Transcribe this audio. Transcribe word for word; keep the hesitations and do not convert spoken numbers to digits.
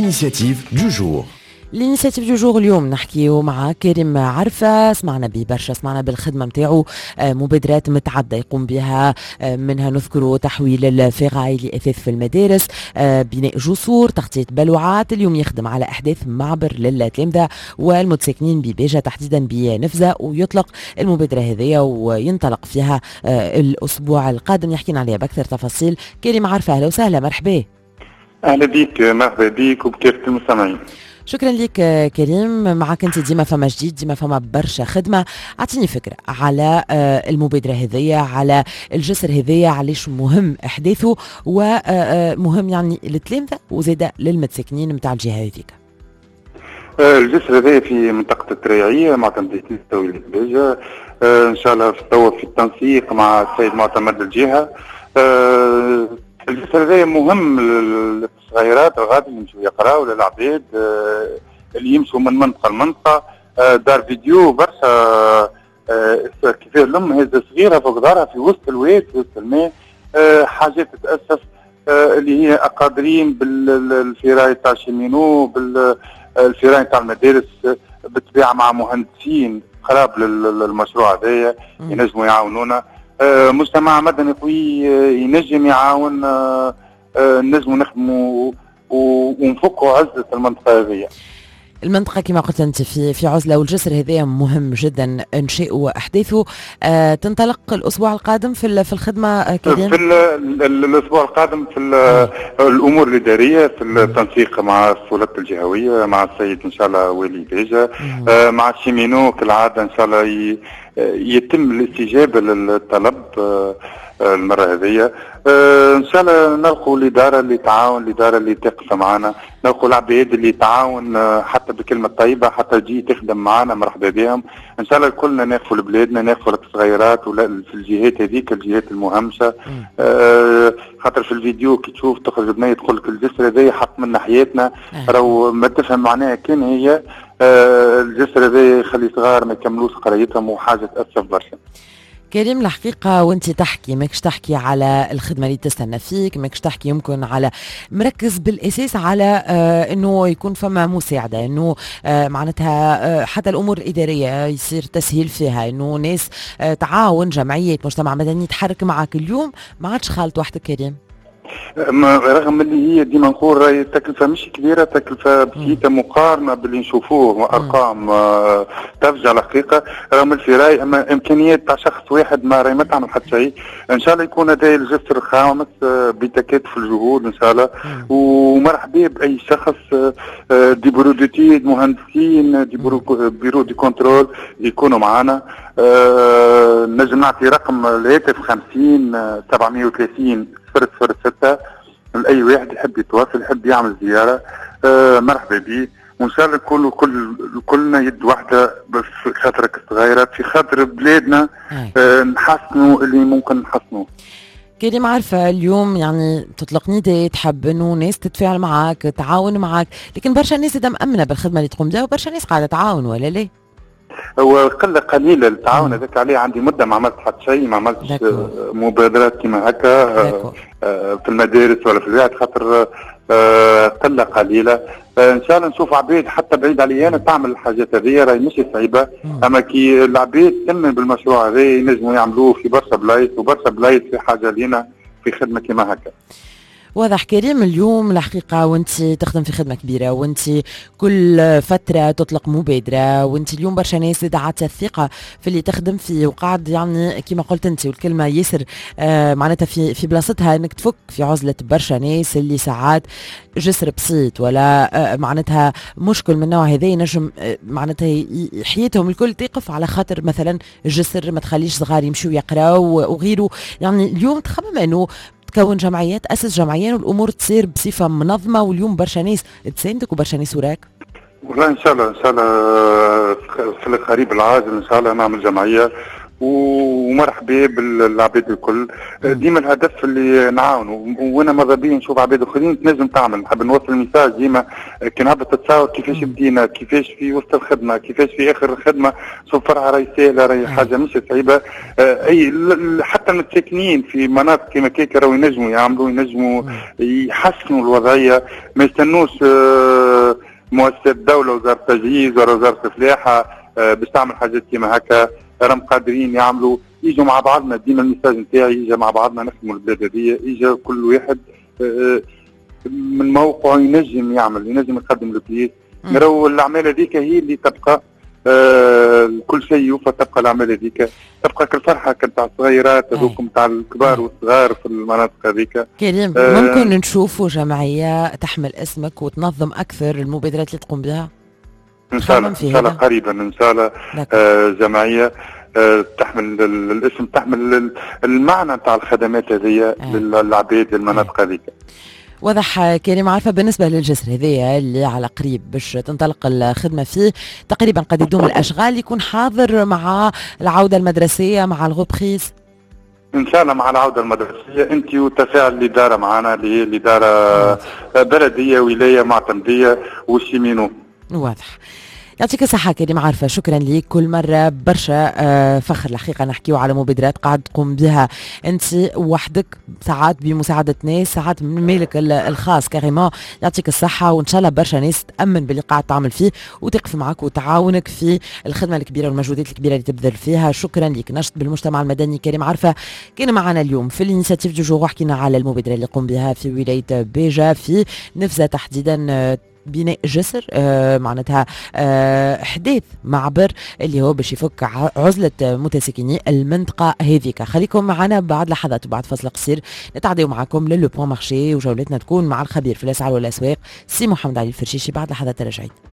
l'initiative du jour. الانيشيتيف دو جور اليوم نحكيو مع كريم عرفة. سمعنا ببرشا، سمعنا بالخدمة متاعو مبادرات متعدة يقوم بها، منها نذكر تحويل الفراعي لأثاث في المدارس، بناء جسور، تغطية بلوعات. اليوم يخدم على إحداث معبر للتلامذة والمتساكنين ببيجة تحديدا بنفزة، ويطلق المبادرة هذه وينطلق فيها الأسبوع القادم. يحكينا عليها بأكثر تفاصيل كريم عرفة. أهلا وسهلا، مرحبا. أهلا بك، مرحبا بك وبكافة المستمعين. شكرا لك كريم. معك انت ديما فما جديد، ديما فما برشا خدمه. اعطيني فكره على المبادره هذيا، على الجسر هذيا، علاش مهم احداثه ومهم يعني للتلامذه وزاده للمتساكنين نتاع الجهه هذيك. الجسر هذا في منطقه التريعيه مع تنظيم التويل البيجه، ان شاء الله في توا في التنسيق مع السيد معتمد الجهه. الجسر هذا مهم للصغيرات الغادي يمشوا يقراوا، للعباد اللي يمشوا من منطقه لمنطقه. دار فيديو برشا كيف الام هذه صغيره فوق دارها في وسط الواد في وسط الماء، حاجات تتاسف اللي هي اقادرين بالفراي تاع شيمينو، بالفراي تاع المدارس بالطبيعه مع مهندسين قراب للمشروع هذايا ينجموا يعاونونا. مجتمع مدني قوي ينجم يعاون، نجموا نخدموا ونفكوا عزة المنطقة هذه. المنطقة كما قلت أنت في في عزلة، والجسر هذا مهم جدا إنشاؤه وأحداثه. آه تنطلق الأسبوع القادم في في الخدمة كريم؟ في الأسبوع القادم في الأمور الإدارية، في التنسيق مع السلطات الجهوية، مع السيد إن شاء الله ولي بيجا، آه مع الشيمينو كالعادة إن شاء الله يتم الاستجابة للطلب آه المرة هذه. آه ان شاء الله نلقوا الاداره اللي تعاون، الاداره اللي تقف معنا، نلقوا العباد اللي تعاون آه حتى بكلمه طيبه، حتى تجي تخدم معنا، مرحبا بهم. ان شاء الله كلنا ناخذوا لبلادنا، ناخذوا الصغيرات ولا في الجهات هذيك الجهات المهمشه. آه خاطر في الفيديو كي تشوف تخرج بنيه تقول لك الجسر هذا حق من ناحيتنا، راهو ما تفهم معناها كان هي آه الجسر هذا يخلي صغار ما يكملوش قرايتهم، وحاجه تاسف برشا. كريم الحقيقة وانت تحكي ماكش تحكي على الخدمة اللي تستنى فيك، ماكش تحكي يمكن على مركز بالأساس على آه انه يكون فما مساعدة، انه آه معناتها آه حتى الأمور الإدارية يصير تسهيل فيها، انه ناس آه تعاون، جمعيات، مجتمع مدني تحرك معك. اليوم ما عادش خالط وحدك كريم، رغم اللي هي ديما نقول راهي تكلفة مش كبيرة، تكلفة بسيطة مقارنة باللي نشوفوه، أرقام آه تفجع الحقيقة. رغم الفراي أما إمكانيات تاع شخص واحد ما راهي ما تعمل حتى شيء. إن شاء الله يكون هذا الجسر خامس آه بتكاتف الجهود إن شاء الله، ومرحبا بأي شخص آه دي برو دوتيد، مهندسين دي برو بيرو دي كنترول يكونوا معنا. آه نجم نعطي رقم الهاتف خمسين سبعمية وثلاثين صفر صفر ستة لأي واحد يحب يتواصل، يحب يعمل زيارة. آه مرحبا به، وإن شاء الله كل كل كلنا يد واحدة في خاطرك الصغيرة، في خاطر بلادنا آه نحسنوا اللي ممكن نحسنوه. كريم عارفة اليوم يعني تطلق نداء تحب انه ناس تتفاعل معك، تعاون معك، لكن برشا ناس إذا مأمنة بالخدمة اللي تقوم بها، وبرشا ناس قاعدة تعاون ولا ليه؟ هو قله قليله التعاون هذاك عليه. عندي مده ما عملت حتى شيء، ما عملتش مبادرات كما هكا في المدارس ولا في البلاد، خاطر قله قليله. ان شاء الله نشوف عباد حتى بعيد عليا انا تعمل الحاجات هذه، راهي مش صعيبه. اما كي العباد تمن بالمشروع هذا ينجموا يعملوه في برشا بلايص، وبرشا بلايص في حاجه لينا في خدمه كما هكا. واضح كريم اليوم الحقيقة وانت تخدم في خدمة كبيرة، وانت كل فترة تطلق مبادرة، وانت اليوم برشا ناس دعت الثقة في اللي تخدم فيه، وقاعد يعني كما قلت انت والكلمة ياسر آه معناتها في في بلاصتها انك تفك في عزلة برشا ناس اللي ساعات جسر بسيط ولا آه معناتها مشكل من النوع هذا ينجم آه معناتها حياتهم الكل تقف على خاطر مثلا الجسر ما تخليش صغار يمشوا يقراوا وغيره. يعني اليوم تخمم انه تكون جمعيات، أسس جمعيات، والأمور تصير بصفة منظمة، واليوم برشا ناس تساندك وبرشا ناس وراك. والله إن شاء الله إن شاء الله في القريب العاجل إن شاء الله نعمل جمعية، ومرحبا بالعباد الكل. ديما الهدف اللي نعاونوا، وانا ماذا بيا نشوف عباد اخرين تنجم تعمل. نحب نوصل ميساج ديما كي نهبط تتصور كيفاش بدينا، كيفاش في وسط الخدمه، كيفاش في اخر الخدمه. شوف فرحه راهي سهله، راهي حاجه مش صعيبه. اي حتى المتساكنين في مناطق كيما كيكا راهو ينجموا يعملوا، ينجموا يحسنوا الوضعيه، ما يستنوش مؤسسات الدوله، وزاره التجهيز ولا وزاره الفلاحه باش تعمل حاجات كيما هكا. راهم قادرين يعملوا، يجوا مع بعضنا. ديما الميساج نتاعي يجي مع بعضنا نخدموا البلاد هذه، يجي كل واحد من موقعه ينجم يعمل، ينجم يقدم البليس. نراو الاعمال هذيك هي اللي تبقى آه كل شيء يوفى، تبقى الاعمال هذيك تبقى كالفرحه كنتاع الصغيرات هذوك نتاع الكبار والصغار في المناطق هذيك. كريم، آه ممكن نشوفوا جمعيه تحمل اسمك وتنظم اكثر المبادرات اللي تقوم بها؟ ان شاء الله ان شاء الله قريبا ان شاء الله. آه جمعيه آه تحمل الاسم، تحمل المعنى نتاع الخدمات هذه آه. للعباد المناطق هذيك. واضح كريم. عارفه بالنسبه للجسر هذايا اللي على قريب باش تنطلق الخدمه فيه، تقريبا قد يدوم الاشغال، يكون حاضر مع العوده المدرسيه، مع الغوبريز ان شاء الله. مع العوده المدرسيه انت وتفاعل الاداره معنا اللي هي الاداره بلديه ولايه معتمديه والشيمينو. واضح. يعطيك الصحة كريم. عارفة شكرا ليك، كل مرة برشا آه فخر الحقيقة نحكيو على مبادرات قاعد تقوم بها أنت وحدك، ساعات بمساعدة ناس، ساعات من مالك الخاص كاريمون. يعطيك الصحة، وإن شاء الله برشا ناس تأمن باللي قاعد تعمل فيه وتقف معك وتعاونك في الخدمة الكبيرة والمجهودات الكبيرة اللي تبذل فيها. شكرا ليك. نشط بالمجتمع المدني كريم عارفة كان معنا اليوم في الانيشيتيف دو جور، حكينا على المبادرة اللي قوم بها في ولاية بيجا في نفزة تحديدا، آه بناء جسر آه معناتها آه حديث معبر اللي هو باش يفك عزلة متساكني المنطقة هذيك. خليكم معنا بعد لحظات وبعد فصل قصير نتعديو معكم للو بوان مارشي، وجولتنا تكون مع الخبير في الأسعار والأسواق سي محمد علي الفرشيشي. بعد لحظات راجعين.